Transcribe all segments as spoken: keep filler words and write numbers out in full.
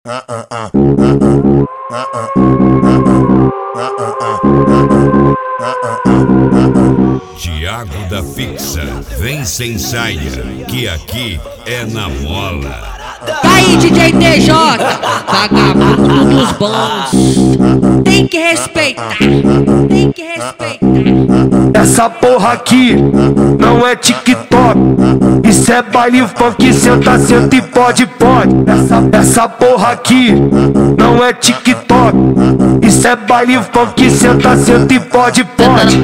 Thiago da Fixa, vem sem saia, que aqui é na mola. Aí, D J T J, vagabundo dos bons. Tem que respeitar, tem que respeitar. Essa porra aqui não é TikTok, isso é baile funk, senta, senta e pode, pode. Essa, essa porra aqui não é TikTok, isso é baile funk, senta, senta e pode, pode.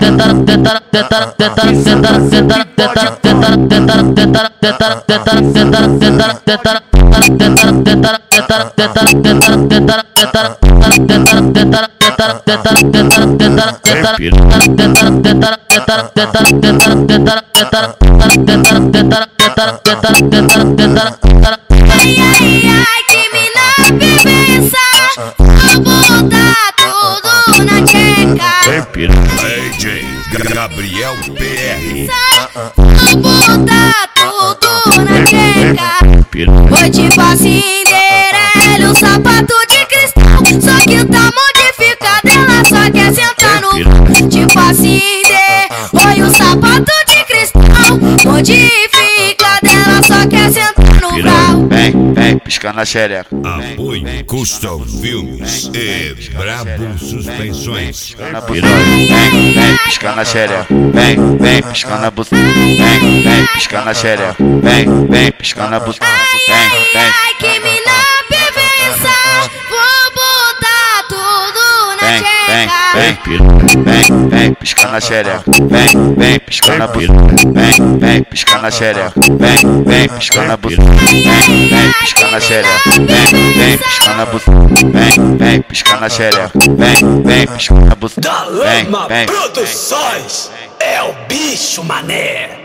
Ai, ai, ai, que mina bebeça, vou botar tudo na tcheca. D J Gabriel P R. Vou botar tudo na tcheca. Vou tipo a Cinderela, o sapato de cristal, só que tá modificado, ela só quer sentar no. Tipo a Cinderela, oi, o sapato de cristal, modificado, ela só quer sentar no grau. Vem, vem, piscando na xereca. Apoio Custom Filmes e Brabo Suspensões. Na piroca, vem, vem, piscando na xereca. Vem, vem, piscando na buceta. Vem, vem, piscando na xereca. Vem, vem, piscando na buceta. Vem, vem. Ai, que mina bebeça, vou botar tudo na Vem, vem, tcheca. vem, vem, vem, piscando na xereca. Vem, vem, piscando na buceta. Vem, vem, piscando na xereca. Vem, vem, piscando na buceta. Vem, vem, piscando na xereca. Vem, vem, piscando na buceta. Vem, vem, piscando na xereca. Vem, vem, piscando na buceta. Da Vem, Lama vem. Produções é o bicho, mané.